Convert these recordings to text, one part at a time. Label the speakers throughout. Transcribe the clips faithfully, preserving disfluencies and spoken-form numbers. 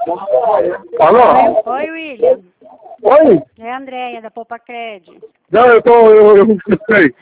Speaker 1: Alô?
Speaker 2: Oi, William.
Speaker 1: Oi?
Speaker 2: É a Andréia, da Poupa Cred.
Speaker 1: Não, eu tô... Eu, eu não sei.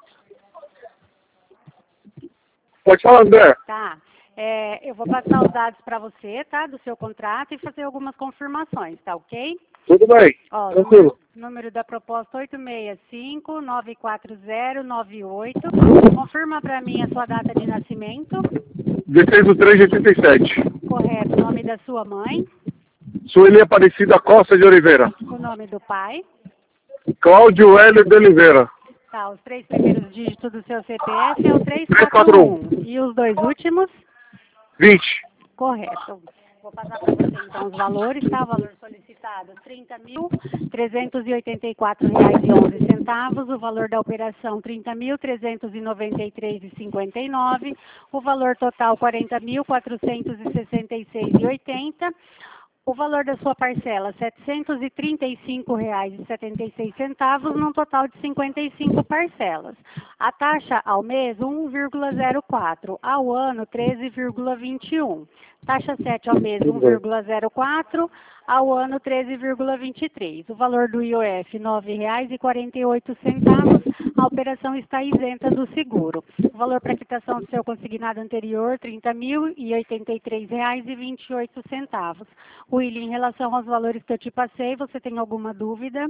Speaker 1: Pode falar, André.
Speaker 2: Tá. É, eu vou passar os dados para você, tá? Do seu contrato e fazer algumas confirmações, tá ok?
Speaker 1: Tudo bem.
Speaker 2: Ó,
Speaker 1: Tranquilo.
Speaker 2: número, número da proposta oito seis cinco, nove quatro zero, nove oito. Confirma para mim a sua data de nascimento.
Speaker 1: dezesseis de três de oitenta e sete.
Speaker 2: Correto. O nome da sua mãe.
Speaker 1: Sueli Aparecida Costa de Oliveira.
Speaker 2: O nome do pai.
Speaker 1: Cláudio Hélio de Oliveira.
Speaker 2: Tá, os três primeiros dígitos do seu C P F é o três
Speaker 1: três
Speaker 2: quatro
Speaker 1: quatro
Speaker 2: um.
Speaker 1: um.
Speaker 2: E os dois últimos?
Speaker 1: vinte.
Speaker 2: Correto. Vou passar para você então os valores, tá? O valor solicitado, trinta mil, trezentos e oitenta e quatro reais e onze centavos. O valor da operação, trinta mil, trezentos e noventa e três reais e cinquenta e nove. O valor total, quarenta mil, quatrocentos e sessenta e seis reais e oitenta. O valor da sua parcela, setecentos e trinta e cinco reais e setenta e seis centavos, num total de cinquenta e cinco parcelas. A taxa ao mês, um vírgula zero quatro, ao ano, treze vírgula vinte e um. Taxa sete ao mês, um vírgula zero quatro, ao ano, treze vírgula vinte e três. O valor do I O F, nove reais e quarenta e oito centavos. A operação está isenta do seguro. O valor para quitação do seu consignado anterior, trinta mil e oitenta e três reais e vinte e oito centavos. William, em relação aos valores que eu te passei, você tem alguma dúvida?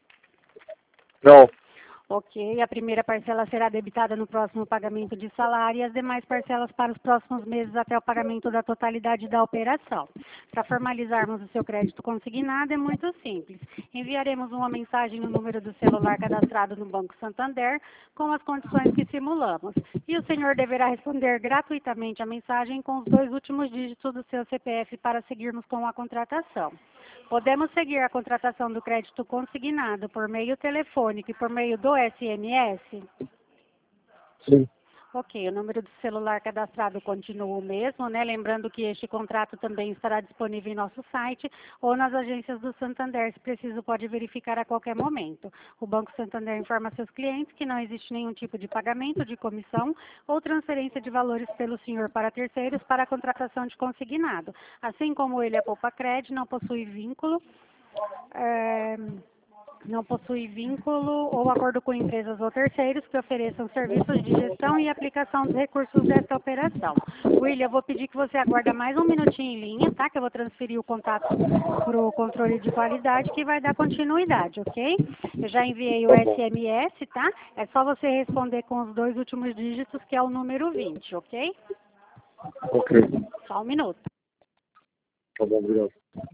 Speaker 1: Não.
Speaker 2: Ok, a primeira parcela será debitada no próximo pagamento de salário e as demais parcelas para os próximos meses até o pagamento da totalidade da operação. Para formalizarmos o seu crédito consignado é muito simples. Enviaremos uma mensagem no número do celular cadastrado no Banco Santander com as condições que simulamos. E o senhor deverá responder gratuitamente a mensagem com os dois últimos dígitos do seu C P F para seguirmos com a contratação. Podemos seguir a contratação do crédito consignado por meio telefônico e por meio do S M S?
Speaker 1: Sim.
Speaker 2: Ok, o número do celular cadastrado continua o mesmo, né? Lembrando que este contrato também estará disponível em nosso site ou nas agências do Santander, se preciso pode verificar a qualquer momento. O Banco Santander informa seus clientes que não existe nenhum tipo de pagamento, de comissão ou transferência de valores pelo senhor para terceiros para a contratação de consignado. Assim como ele é Poupa Cred, não possui vínculo. É... Não possui vínculo ou acordo com empresas ou terceiros que ofereçam serviços de gestão e aplicação dos recursos desta operação. William, eu vou pedir que você aguarde mais um minutinho em linha, tá? Que eu vou transferir o contato para o controle de qualidade que vai dar continuidade, ok? Eu já enviei o S M S, tá? É só você responder com os dois últimos dígitos, que é o número vinte, ok?
Speaker 1: Ok.
Speaker 2: Só um minuto.
Speaker 1: Tá bom, obrigado.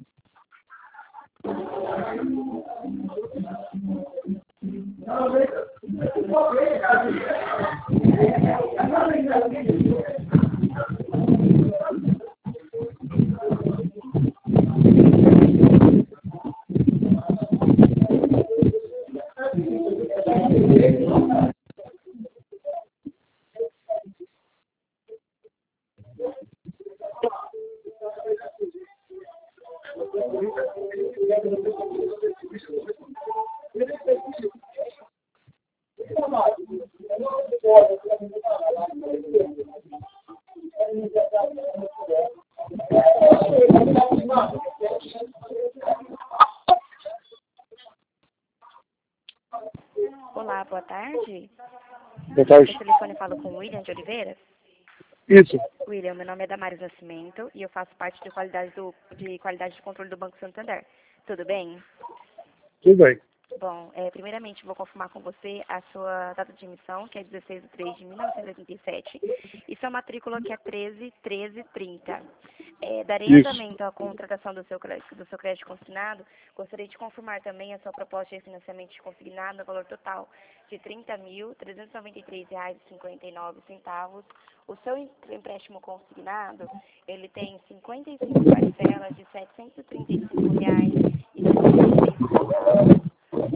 Speaker 3: Olá, boa tarde.
Speaker 1: Boa tarde.
Speaker 3: Esse telefone fala com o William de Oliveira.
Speaker 1: Isso.
Speaker 3: William, meu nome é Damares Nascimento e eu faço parte de qualidade, do, de qualidade de controle do Banco Santander. Tudo bem?
Speaker 1: Tudo bem.
Speaker 3: Bom, é, primeiramente vou confirmar com você a sua data de emissão, que é dezesseis de três de mil novecentos e oitenta e sete, e sua matrícula, que é treze, treze, trinta. É, darei
Speaker 1: Isso.
Speaker 3: andamento à contratação do seu, crédito, do seu crédito consignado. Gostaria de confirmar também a sua proposta de financiamento consignado no valor total de trinta mil, trezentos e noventa e três reais e cinquenta e nove centavos. O seu empréstimo consignado, ele tem cinquenta e cinco parcelas de setecentos e trinta e cinco reais e cinquenta e seis centavos.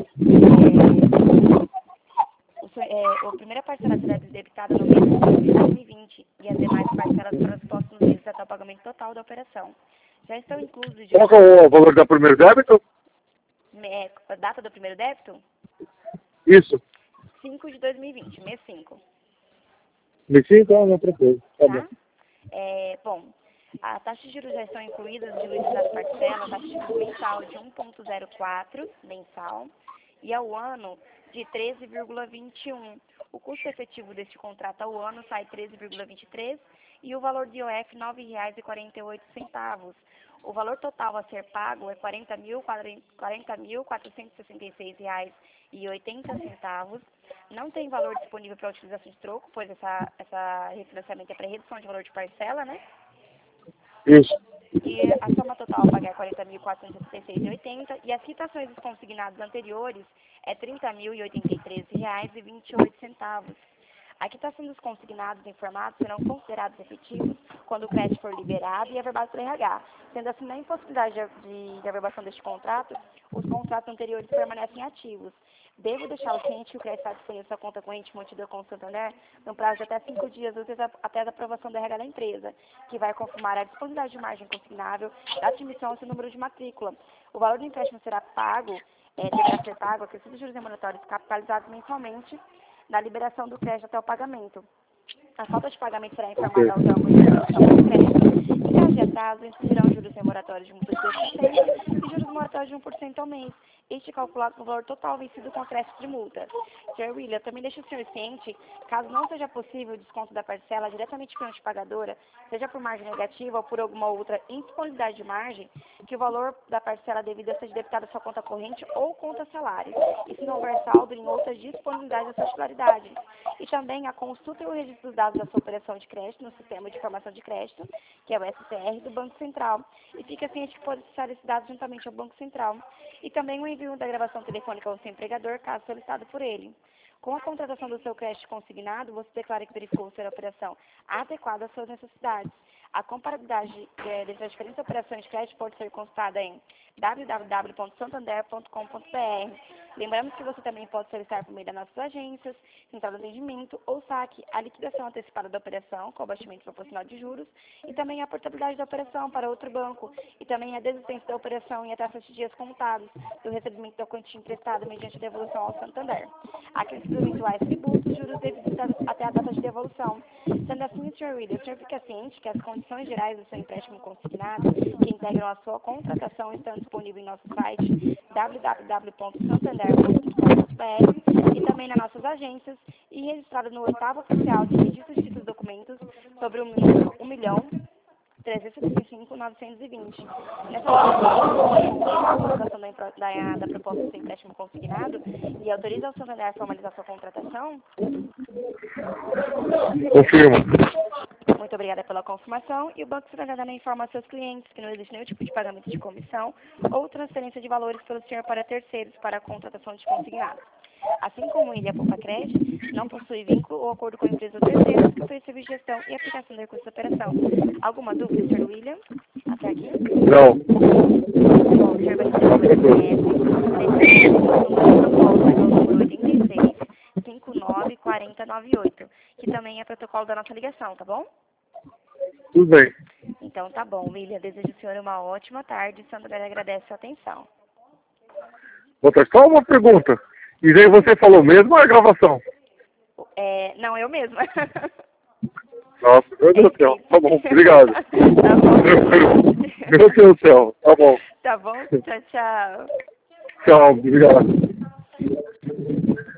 Speaker 3: É, o seu, é, a primeira parcela será debitada no mês de dois mil e vinte e as demais parcelas para os próximos meses até o pagamento total da operação. Já estão inclusos de
Speaker 1: Qual que é o valor da primeiro débito?
Speaker 3: é, a data do primeiro débito?
Speaker 1: Isso.
Speaker 3: cinco de dois mil e vinte, mês cinco.
Speaker 1: Me sinto, não, tranquilo. Tá bom.
Speaker 3: Tá? É, bom, A taxa de juros já estão incluídas, diluídas das parcelas, a taxa de juros mensal de um vírgula zero quatro mensal e ao ano de treze vírgula vinte e um. O custo efetivo deste contrato ao ano sai treze vírgula vinte e três e o valor de I O F nove reais e quarenta e oito centavos. O valor total a ser pago é quarenta mil quatrocentos e sessenta e seis reais e oitenta centavos. Não tem valor disponível para utilização de troco, pois essa, essa refinanciamento é para redução de valor de parcela, né?
Speaker 1: Isso.
Speaker 3: E a soma total a pagar é quarenta mil quatrocentos e sessenta e seis reais e oitenta centavos e as quitações dos consignados anteriores é trinta mil e oitenta e três reais e vinte e oito centavos. A quitação dos consignados informados serão considerados efetivos quando o crédito for liberado e averbado pelo R H. Sendo assim, na impossibilidade de, de averbação deste contrato, os contratos anteriores permanecem ativos. Devo deixar o ciente que o crédito está disponível em sua conta corrente mantida com o Santander no prazo de até cinco dias úteis até a aprovação do R H da empresa, que vai confirmar a disponibilidade de margem consignável, da admissão e seu número de matrícula. O valor do empréstimo será pago, é, deverá ser pago, acrescido de juros remuneratórios capitalizados mensalmente, na liberação do crédito até o pagamento. A falta de pagamento será informada ao órgão de execução do crédito. Em caso de atraso, incidirão juros remuneratórios de multa de dois por cento e juros moratórios de um por cento ao mês. Este calculado no valor total vencido com crédito de multa. senhor William, também deixa o senhor ciente, caso não seja possível o desconto da parcela diretamente pela pagadora, seja por margem negativa ou por alguma outra indisponibilidade de margem, que o valor da parcela devida seja debitado à sua conta corrente ou conta salário, e se não houver saldo em outras disponibilidades da sua titularidade. E também a consulta e o registro dos dados da sua operação de crédito no Sistema de Informação de Crédito, que é o S C R do Banco Central. E fica ciente que pode acessar esses dados juntamente ao Banco Central. E também o envio da gravação telefônica ao seu empregador, caso solicitado por ele. Com a contratação do seu crédito consignado, você declara que verificou ser a operação adequada às suas necessidades. A comparabilidade é, das diferentes operações de crédito pode ser consultada em w w w ponto santander ponto com ponto b r. Lembramos que você também pode solicitar por meio das nossas agências, central de atendimento ou saque a liquidação antecipada da operação com abatimento proporcional de juros e também a portabilidade da operação para outro banco e também a desistência da operação em até sete dias contados do recebimento da quantia emprestada mediante a devolução ao Santander. Aqueles eventuais tributos, juros devidos até a data de devolução. Sendo assim, senhor William, o senhor fica ciente que as condições gerais do seu empréstimo consignado, que integram a sua contratação, estão disponíveis em nosso site w w w ponto santander ponto com ponto b r e também nas nossas agências e registrado no oitavo oficial de registro de títulos e documentos sobre um milhão trezentos e setenta e cinco mil novecentos e vinte. Nessa colocação da, da, da proposta do seu empréstimo consignado e autoriza o Santander a formalizar sua contratação?
Speaker 1: Confirma.
Speaker 3: Muito obrigada pela confirmação. E o Banco Santander também informa a seus clientes que não existe nenhum tipo de pagamento de comissão ou transferência de valores pelo senhor para terceiros para a contratação de consignados. Assim como ele, a Poupa Crédito, não possui vínculo ou acordo com a empresa ou terceiros que oferece serviço de gestão e aplicação do recurso da operação. Alguma dúvida, senhor William? Até aqui?
Speaker 1: Não.
Speaker 3: Bom, o senhor vai receber o S M S, número oitenta e seis, cinquenta e nove, quarenta, noventa e oito, que também é protocolo da nossa ligação, tá bom?
Speaker 1: Tudo bem.
Speaker 3: Então tá bom, William. Desejo ao senhor uma ótima tarde. Santander agradece a sua atenção.
Speaker 1: Outra, só uma pergunta. E daí você falou mesmo ou é gravação?
Speaker 3: É, não, eu mesma.
Speaker 1: Nossa, meu Deus do céu. Tá bom, obrigado.
Speaker 3: Tá bom.
Speaker 1: Meu Deus do céu, tá bom.
Speaker 3: Tá bom? Tchau, tchau.
Speaker 1: Tchau, obrigado.